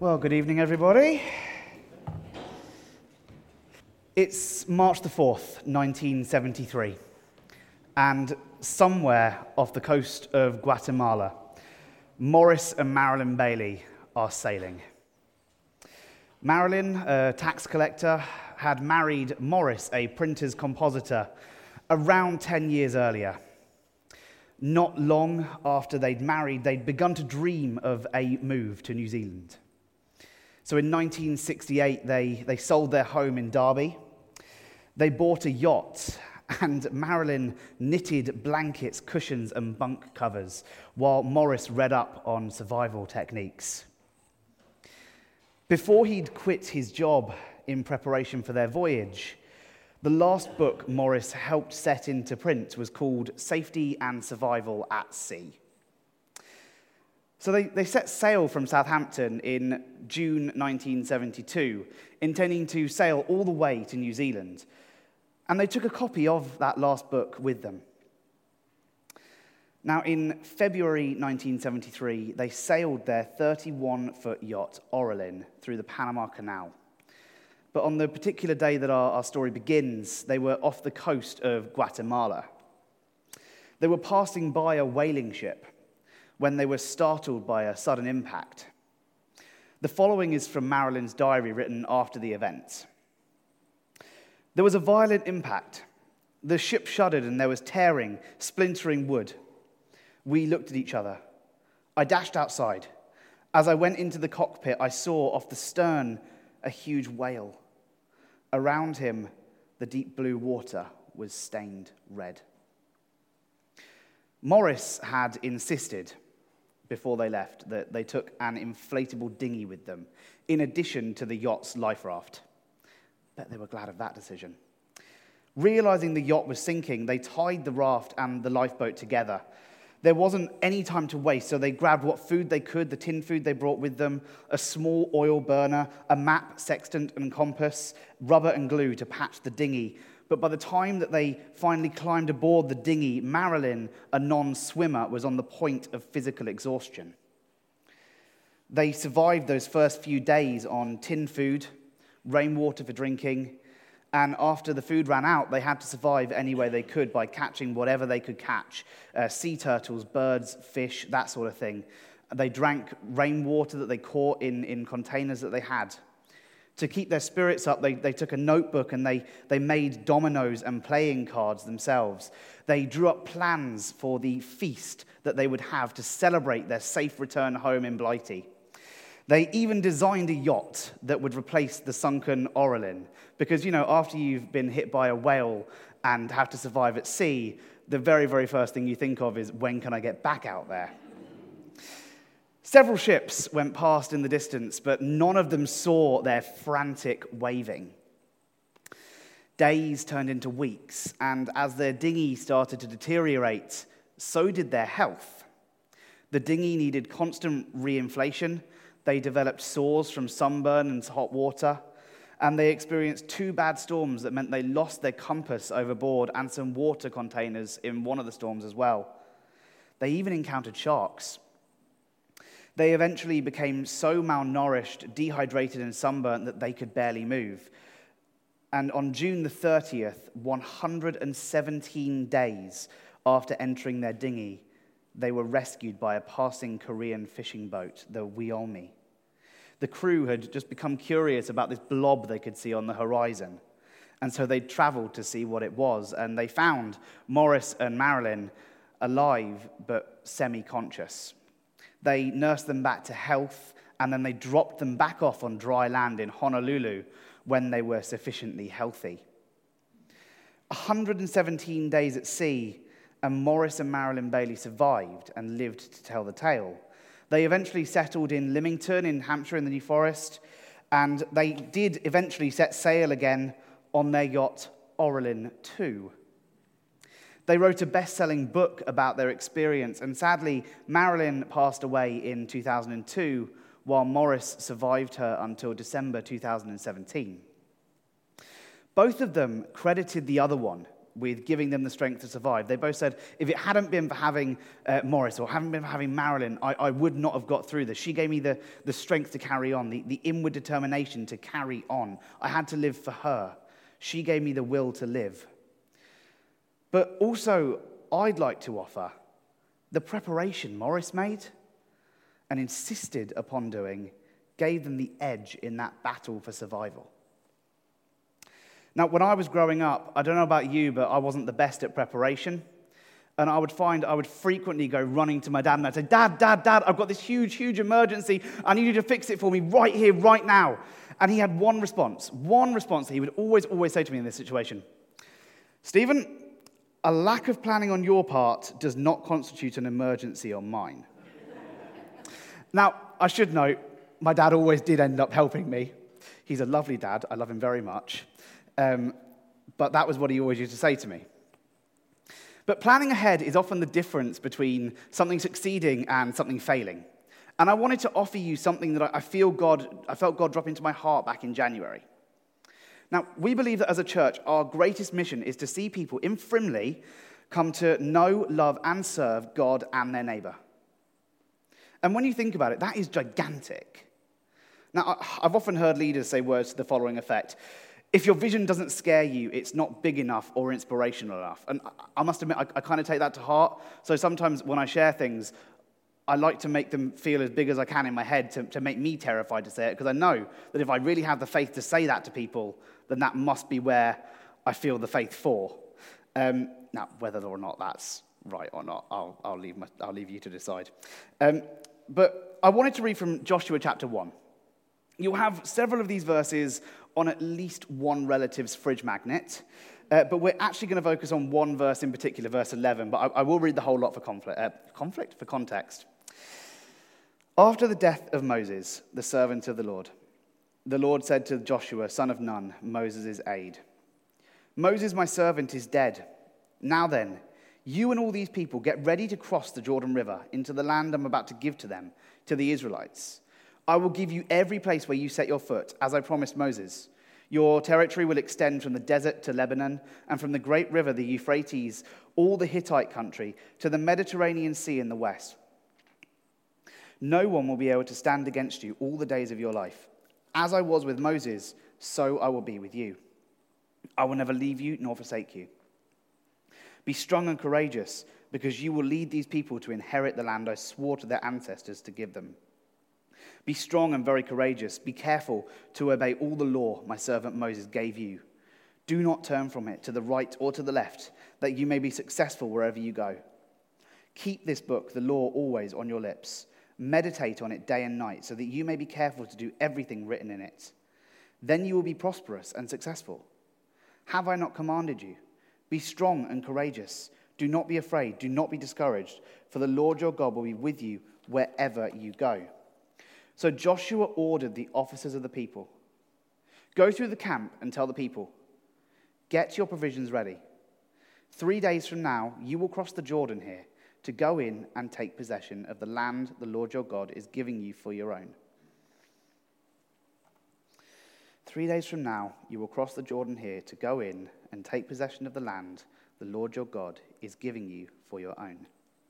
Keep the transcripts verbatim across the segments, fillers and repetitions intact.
Well, good evening, everybody. It's March the fourth, nineteen seventy-three, and somewhere off the coast of Guatemala, Morris and Marilyn Bailey are sailing. Marilyn, a tax collector, had married Morris, a printer's compositor, around ten years earlier. Not long after they'd married, they'd begun to dream of a move to New Zealand. So in nineteen sixty-eight, they, they sold their home in Derby. They bought a yacht, and Marilyn knitted blankets, cushions, and bunk covers, while Morris read up on survival techniques. Before he'd quit his job in preparation for their voyage, the last book Morris helped set into print was called Safety and Survival at Sea. So they, they set sail from Southampton in June nineteen seventy-two, intending to sail all the way to New Zealand. And they took a copy of that last book with them. Now, in February nineteen seventy-three, they sailed their thirty-one-foot yacht, Orelin, through the Panama Canal. But on the particular day that our, our story begins, they were off the coast of Guatemala. They were passing by a whaling ship when they were startled by a sudden impact. The following is from Marilyn's diary written after the event. There was a violent impact. The ship shuddered and there was tearing, splintering wood. We looked at each other. I dashed outside. As I went into the cockpit, I saw off the stern a huge whale. Around him, the deep blue water was stained red. Morris had insisted before they left that they took an inflatable dinghy with them, in addition to the yacht's life raft. Bet they were glad of that decision. Realizing the yacht was sinking, they tied the raft and the lifeboat together. There wasn't any time to waste, so they grabbed what food they could, the tin food they brought with them, a small oil burner, a map, sextant, and compass, rubber and glue to patch the dinghy. But by the time that they finally climbed aboard the dinghy, Marilyn, a non-swimmer, was on the point of physical exhaustion. They survived those first few days on tin food, rainwater for drinking, and after the food ran out, they had to survive any way they could by catching whatever they could catch, uh, sea turtles, birds, fish, that sort of thing. They drank rainwater that they caught in, in containers that they had. To keep their spirits up, they, they took a notebook and they, they made dominoes and playing cards themselves. They drew up plans for the feast that they would have to celebrate their safe return home in Blighty. They even designed a yacht that would replace the sunken Orelin. Because, you know, after you've been hit by a whale and have to survive at sea, the very, very first thing you think of is, when can I get back out there? Several ships went past in the distance, but none of them saw their frantic waving. Days turned into weeks, and as their dinghy started to deteriorate, so did their health. The dinghy needed constant reinflation. They developed sores from sunburn and hot water, and they experienced two bad storms that meant they lost their compass overboard and some water containers in one of the storms as well. They even encountered sharks. They eventually became so malnourished, dehydrated, and sunburnt that they could barely move. And on June the thirtieth, one hundred seventeen days after entering their dinghy, they were rescued by a passing Korean fishing boat, the Wyoming. The crew had just become curious about this blob they could see on the horizon. And so they traveled to see what it was, and they found Morris and Marilyn alive but semi-conscious. They nursed them back to health, and then they dropped them back off on dry land in Honolulu when they were sufficiently healthy. one hundred seventeen days at sea, and Morris and Marilyn Bailey survived and lived to tell the tale. They eventually settled in Lymington in Hampshire in the New Forest, and they did eventually set sail again on their yacht Orelin two. They wrote a best-selling book about their experience, and sadly, Marilyn passed away in two thousand two, while Morris survived her until December two thousand seventeen. Both of them credited the other one with giving them the strength to survive. They both said, if it hadn't been for having uh, Morris or hadn't been for having Marilyn, I, I would not have got through this. She gave me the, the strength to carry on, the, the inward determination to carry on. I had to live for her. She gave me the will to live. But also, I'd like to offer the preparation Morris made and insisted upon doing gave them the edge in that battle for survival. Now, when I was growing up, I don't know about you, but I wasn't the best at preparation. And I would find I would frequently go running to my dad and I'd say, Dad, Dad, Dad, I've got this huge, huge emergency. I need you to fix it for me right here, right now. And he had one response, one response that he would always, always say to me in this situation. Stephen, a lack of planning on your part does not constitute an emergency on mine. Now, I should note, my dad always did end up helping me. He's a lovely dad. I love him very much. Um, but that was what he always used to say to me. But planning ahead is often the difference between something succeeding and something failing. And I wanted to offer you something that I feel God, I felt God drop into my heart back in January. Now, we believe that as a church, our greatest mission is to see people in Frimley come to know, love, and serve God and their neighbour. And when you think about it, that is gigantic. Now, I've often heard leaders say words to the following effect. If your vision doesn't scare you, it's not big enough or inspirational enough. And I must admit, I, I kind of take that to heart. So sometimes when I share things, I like to make them feel as big as I can in my head to, to make me terrified to say it, because I know that if I really have the faith to say that to people, then that must be where I feel the faith for. Um, now, whether or not that's right or not, I'll, I'll, leave, my, I'll leave you to decide. Um, but I wanted to read from Joshua chapter one. You'll have several of these verses on at least one relative's fridge magnet, uh, but we're actually going to focus on one verse in particular, verse eleven, but I, I will read the whole lot for conflict, uh, conflict, for context. After the death of Moses, the servant of the Lord, the Lord said to Joshua, son of Nun, Moses' aide, Moses, my servant, is dead. Now then, you and all these people get ready to cross the Jordan River into the land I'm about to give to them, to the Israelites. I will give you every place where you set your foot, as I promised Moses. Your territory will extend from the desert to Lebanon, and from the great river, the Euphrates, all the Hittite country, to the Mediterranean Sea in the west. No one will be able to stand against you all the days of your life. As I was with Moses, so I will be with you. I will never leave you nor forsake you. Be strong and courageous, because you will lead these people to inherit the land I swore to their ancestors to give them. Be strong and very courageous. Be careful to obey all the law my servant Moses gave you. Do not turn from it to the right or to the left, that you may be successful wherever you go. Keep this book, the law, always on your lips. Meditate on it day and night, so that you may be careful to do everything written in it. Then you will be prosperous and successful. Have I not commanded you? Be strong and courageous. Do not be afraid. Do not be discouraged, for the Lord your God will be with you wherever you go. So Joshua ordered the officers of the people, go through the camp and tell the people, get your provisions ready. Three days from now, you will cross the Jordan here to go in and take possession of the land the Lord your God is giving you for your own. Three days from now, you will cross the Jordan here to go in and take possession of the land the Lord your God is giving you for your own.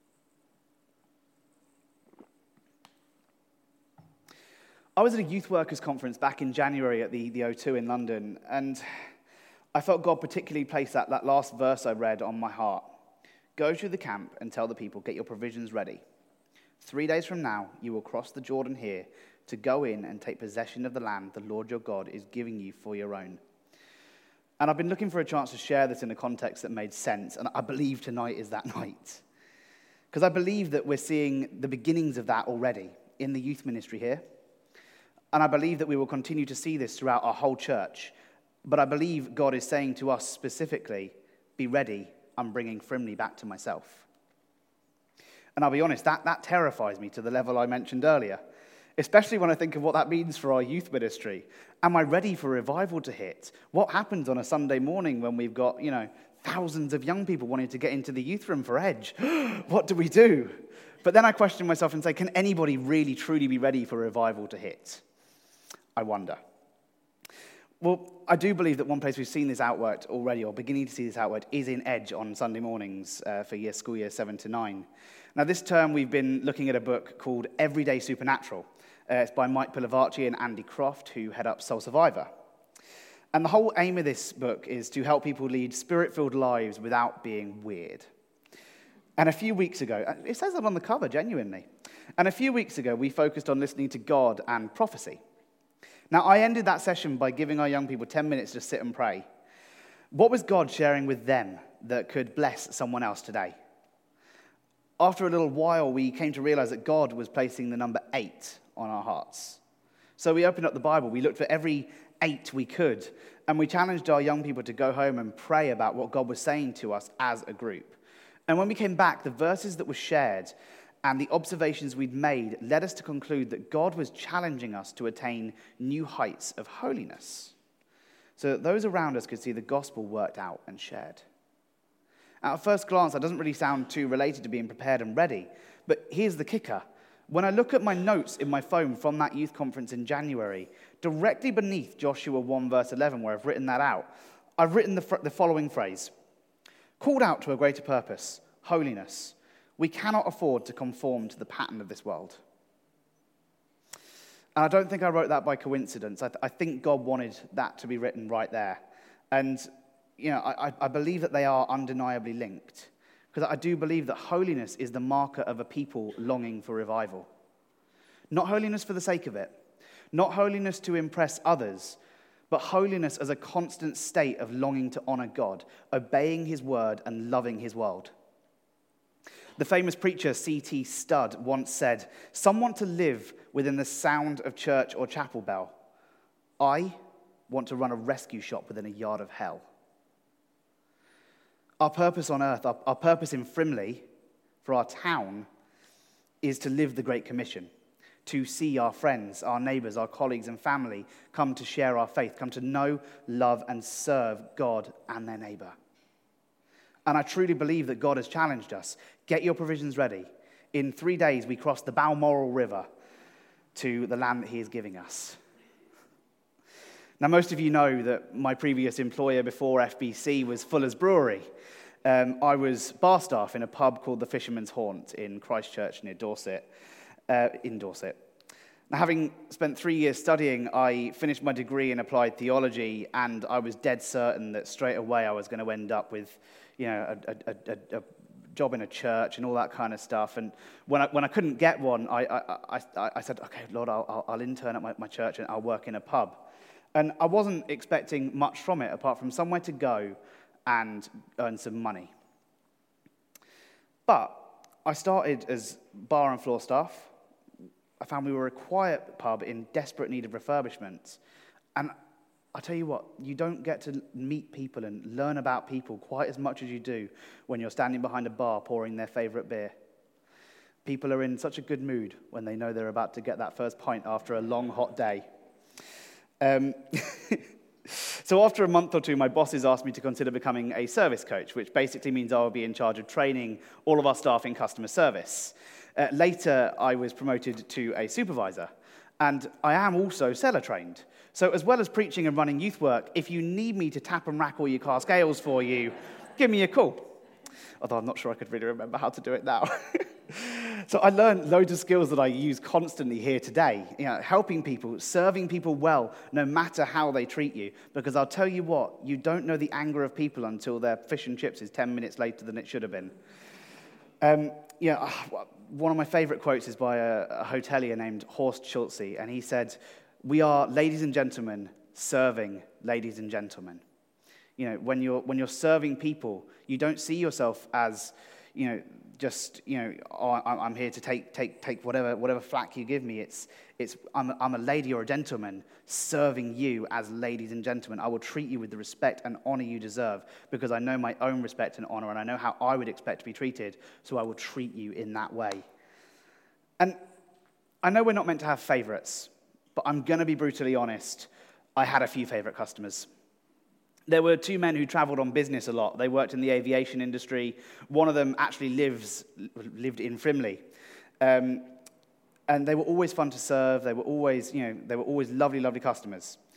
I was at a youth workers conference back in January at the, the O two in London, and I felt God particularly place that, that last verse I read on my heart. Go to the camp and tell the people, get your provisions ready. Three days from now, you will cross the Jordan here to go in and take possession of the land the Lord your God is giving you for your own. And I've been looking for a chance to share this in a context that made sense, and I believe tonight is that night. Because I believe that we're seeing the beginnings of that already in the youth ministry here. And I believe that we will continue to see this throughout our whole church. But I believe God is saying to us specifically, be ready, I'm bringing Frimley back to myself. And I'll be honest, that, that terrifies me to the level I mentioned earlier, especially when I think of what that means for our youth ministry. Am I ready for revival to hit? What happens on a Sunday morning when we've got, you know, thousands of young people wanting to get into the youth room for Edge? What do we do? But then I question myself and say, can anybody really truly be ready for revival to hit? I wonder. Well, I do believe that one place we've seen this outworked already, or beginning to see this outworked, is in Edge on Sunday mornings uh, for year, school year seven to nine. Now, this term we've been looking at a book called Everyday Supernatural. Uh, it's by Mike Pilavachi and Andy Croft, who head up Soul Survivor. And the whole aim of this book is to help people lead spirit-filled lives without being weird. And a few weeks ago, it says that on the cover, genuinely. And a few weeks ago, we focused on listening to God and prophecy. Now, I ended that session by giving our young people ten minutes to sit and pray. What was God sharing with them that could bless someone else today? After a little while, we came to realize that God was placing the number eight on our hearts. So we opened up the Bible, we looked for every eight we could, and we challenged our young people to go home and pray about what God was saying to us as a group. And when we came back, the verses that were shared and the observations we'd made led us to conclude that God was challenging us to attain new heights of holiness, so that those around us could see the gospel worked out and shared. At first glance, that doesn't really sound too related to being prepared and ready, but here's the kicker. When I look at my notes in my phone from that youth conference in January, directly beneath Joshua one verse eleven, where I've written that out, I've written the, the following phrase: called out to a greater purpose, holiness. We cannot afford to conform to the pattern of this world. And I don't think I wrote that by coincidence. I, th- I think God wanted that to be written right there. And, you know, I, I believe that they are undeniably linked. Because I do believe that holiness is the marker of a people longing for revival. Not holiness for the sake of it. Not holiness to impress others. But holiness as a constant state of longing to honor God, obeying his word and loving his world. The famous preacher C T Studd once said, "Some want to live within the sound of church or chapel bell. I want to run a rescue shop within a yard of hell." Our purpose on earth, our, our purpose in Frimley, for our town, is to live the Great Commission, to see our friends, our neighbors, our colleagues and family come to share our faith, come to know, love, and serve God and their neighbor. And I truly believe that God has challenged us. Get your provisions ready. In three days, we cross the Balmoral River to the land that he is giving us. Now, most of you know that my previous employer before F B C was Fuller's Brewery. Um, I was bar staff in a pub called the Fisherman's Haunt in Christchurch near Dorset, uh, in Dorset. Now, having spent three years studying, I finished my degree in applied theology, and I was dead certain that straight away I was going to end up with, you know, a, a, a, a job in a church and all that kind of stuff. And when I when I couldn't get one, I I, I, I said, okay, Lord, I'll, I'll intern at my, my church and I'll work in a pub. And I wasn't expecting much from it, apart from somewhere to go and earn some money. But I started as bar and floor staff. I found we were a quiet pub in desperate need of refurbishment. And I tell you what, you don't get to meet people and learn about people quite as much as you do when you're standing behind a bar pouring their favorite beer. People are in such a good mood when they know they're about to get that first pint after a long, hot day. Um, so after a month or two, my bosses asked me to consider becoming a service coach, which basically means I will be in charge of training all of our staff in customer service. Uh, later, I was promoted to a supervisor, and I am also seller trained. So as well as preaching and running youth work, if you need me to tap and rack all your car scales for you, give me a call. Although I'm not sure I could really remember how to do it now. So I learned loads of skills that I use constantly here today. You know, helping people, serving people well, no matter how they treat you. Because I'll tell you what, you don't know the anger of people until their fish and chips is ten minutes later than it should have been. Um, yeah, one of my favorite quotes is by a, a hotelier named Horst Schulze, and he said, "We are ladies and gentlemen serving ladies and gentlemen." You know, when you're when you're serving people, you don't see yourself as, you know, just, you know, oh, I'm here to take take take whatever whatever flack you give me. It's it's I'm a, I'm a lady or a gentleman serving you as ladies and gentlemen. I will treat you with the respect and honor you deserve because I know my own respect and honor, and I know how I would expect to be treated. So I will treat you in that way. And I know we're not meant to have favorites, but I'm going to be brutally honest. I had a few favorite customers. There were two men who traveled on business a lot. They worked in the aviation industry. One of them actually lives lived in Frimley. Um, and they were always fun to serve. They were always, you know, they were always lovely, lovely customers.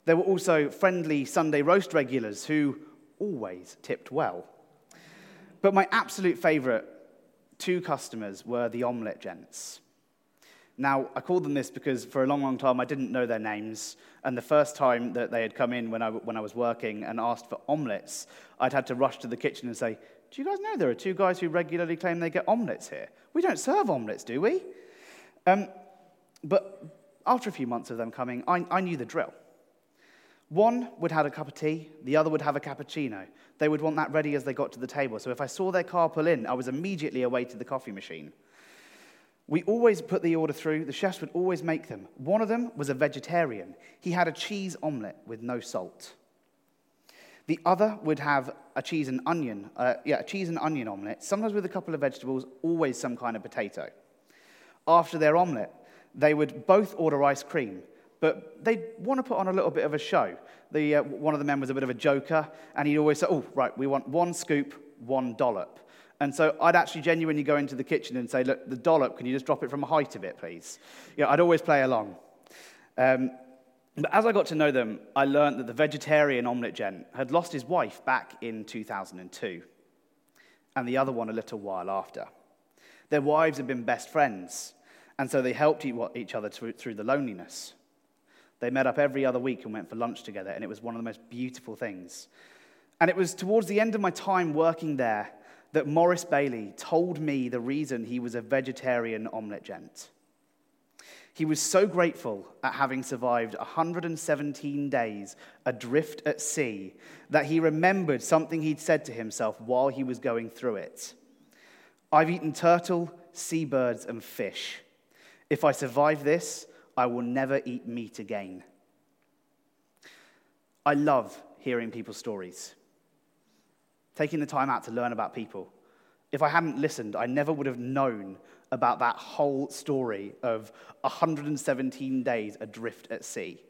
There were also friendly Sunday roast regulars who always tipped well. But my absolute favourite two customers were the omelette gents. Now, I called them this because for a long, long time I didn't know their names, and the first time that they had come in when I, when I was working and asked for omelettes, I'd had to rush to the kitchen and say, do you guys know there are two guys who regularly claim they get omelettes here? We don't serve omelettes, do we? Um, but after a few months of them coming, I, I knew the drill. One would have a cup of tea, the other would have a cappuccino. They would want that ready as they got to the table, so if I saw their car pull in, I was immediately away to the coffee machine. We always put the order through. The chefs would always make them. One of them was a vegetarian. He had a cheese omelette with no salt. The other would have a cheese and onion, uh, yeah, a cheese and onion omelette, sometimes with a couple of vegetables, always some kind of potato. After their omelette, they would both order ice cream, but they'd want to put on a little bit of a show. The, uh, one of the men was a bit of a joker, and he'd always say, oh, right, we want one scoop, one dollop. And so I'd actually genuinely go into the kitchen and say, look, the dollop, can you just drop it from a height a bit, please? You know, I'd always play along. Um, but as I got to know them, I learned that the vegetarian omelette gent had lost his wife back in two thousand two, and the other one a little while after. Their wives had been best friends, and so they helped each other through, through the loneliness. They met up every other week and went for lunch together, and it was one of the most beautiful things. And it was towards the end of my time working there that Morris Bailey told me the reason he was a vegetarian omelette gent. He was so grateful at having survived one hundred seventeen days adrift at sea that he remembered something he'd said to himself while he was going through it. I've eaten turtle, seabirds, and fish. If I survive this, I will never eat meat again. I love hearing people's stories. Taking the time out to learn about people. If I hadn't listened, I never would have known about that whole story of one hundred seventeen days adrift at sea.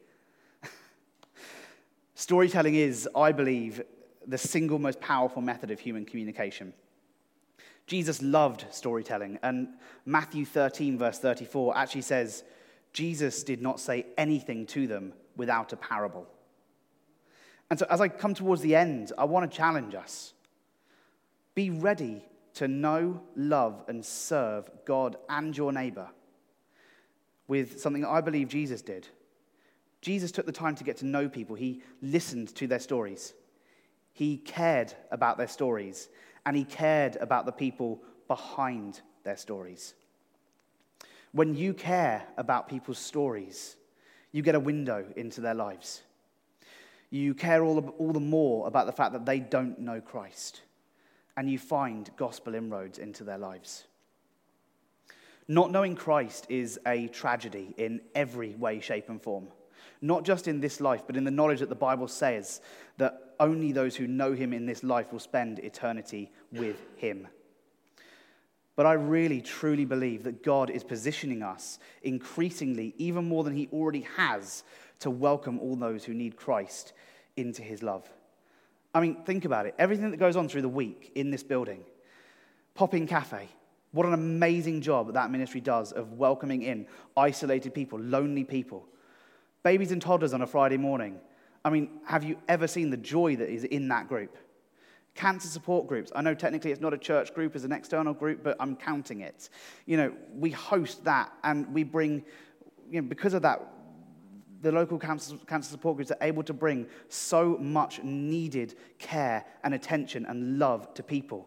Storytelling is, I believe, the single most powerful method of human communication. Jesus loved storytelling, and Matthew thirteen, verse thirty-four, actually says, Jesus did not say anything to them without a parable. And so as I come towards the end, I want to challenge us. Be ready to know, love, and serve God and your neighbor with something I believe Jesus did. Jesus took the time to get to know people. He listened to their stories. He cared about their stories, and he cared about the people behind their stories. When you care about people's stories, you get a window into their lives. You care all the, all the more about the fact that they don't know Christ, and you find gospel inroads into their lives. Not knowing Christ is a tragedy in every way, shape, and form. Not just in this life, but in the knowledge that the Bible says that only those who know him in this life will spend eternity with him. But I really, truly believe that God is positioning us increasingly, even more than he already has, to welcome all those who need Christ into his love. I mean, think about it. Everything that goes on through the week in this building. Pop-in Cafe. What an amazing job that ministry does of welcoming in isolated people, lonely people. Babies and toddlers on a Friday morning. I mean, have you ever seen the joy that is in that group? Cancer support groups. I know technically it's not a church group, it's an external group, but I'm counting it. You know, we host that and we bring, you know, because of that, the local cancer, cancer support groups are able to bring so much needed care and attention and love to people.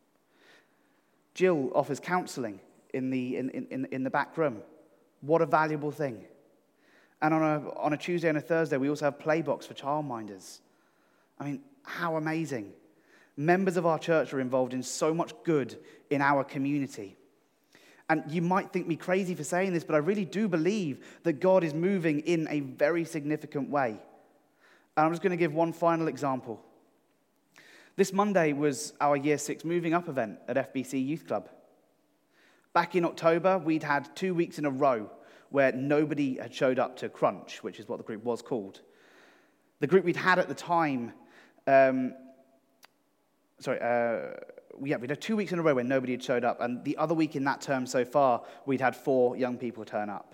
Jill offers counseling in the, in, in, in the back room. What a valuable thing. And on a, on a Tuesday and a Thursday, we also have Playbox for childminders. I mean, how amazing. Members of our church are involved in so much good in our community. And you might think me crazy for saying this, but I really do believe that God is moving in a very significant way. And I'm just going to give one final example. This Monday was our Year six Moving Up event at F B C Youth Club. Back in October, we'd had two weeks in a row where nobody had showed up to Crunch, which is what the group was called. The group we'd had at the time, um, sorry, uh, yeah, we'd had two weeks in a row where nobody had showed up, and the other week in that term so far, we'd had four young people turn up.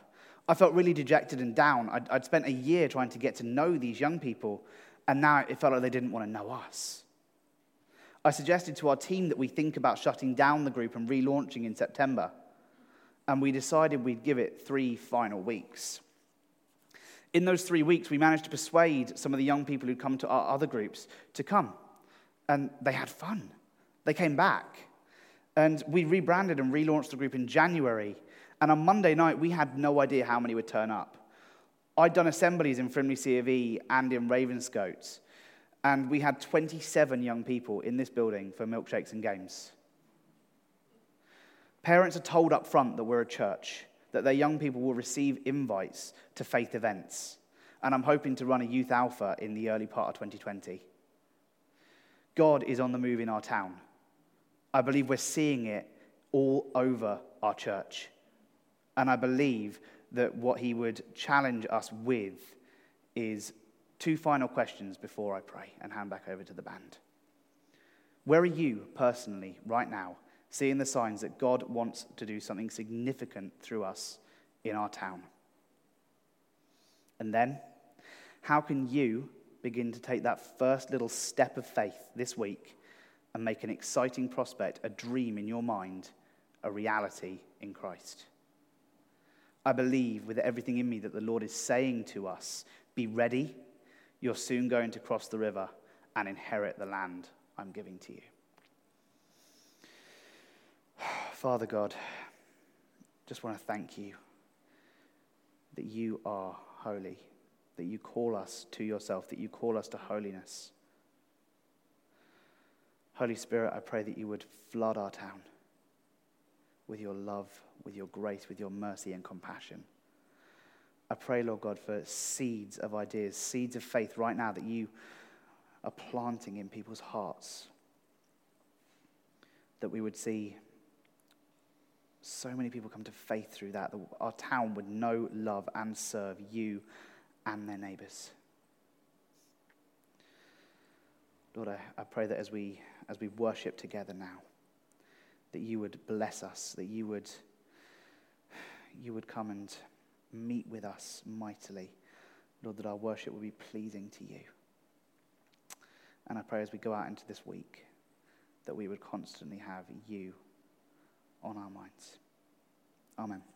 I felt really dejected and down. I'd, I'd spent a year trying to get to know these young people, and now it felt like they didn't want to know us. I suggested to our team that we think about shutting down the group and relaunching in September, and we decided we'd give it three final weeks. In those three weeks, we managed to persuade some of the young people who'd come to our other groups to come, and they had fun. They came back, and we rebranded and relaunched the group in January, and on Monday night, we had no idea how many would turn up. I'd done assemblies in Frimley C of E and in Ravenscote, and we had twenty-seven young people in this building for milkshakes and games. Parents are told up front that we're a church, that their young people will receive invites to faith events, and I'm hoping to run a youth alpha in the early part of twenty twenty. God is on the move in our town. I believe we're seeing it all over our church. And I believe that what he would challenge us with is two final questions before I pray and hand back over to the band. Where are you personally right now seeing the signs that God wants to do something significant through us in our town? And then, how can you begin to take that first little step of faith this week and make an exciting prospect, a dream in your mind, a reality in Christ? I believe with everything in me that the Lord is saying to us, be ready, you're soon going to cross the river and inherit the land I'm giving to you. Father God, just want to thank you that you are holy, that you call us to yourself, that you call us to holiness. Holy Spirit, I pray that you would flood our town with your love, with your grace, with your mercy and compassion. I pray, Lord God, for seeds of ideas, seeds of faith right now that you are planting in people's hearts, that we would see so many people come to faith through that, that our town would know, love, and serve you and their neighbors. Lord, I, I pray that as we as we worship together now, that you would bless us, that you would you would come and meet with us mightily. Lord, that our worship will be pleasing to you. And I pray as we go out into this week, that we would constantly have you on our minds. Amen.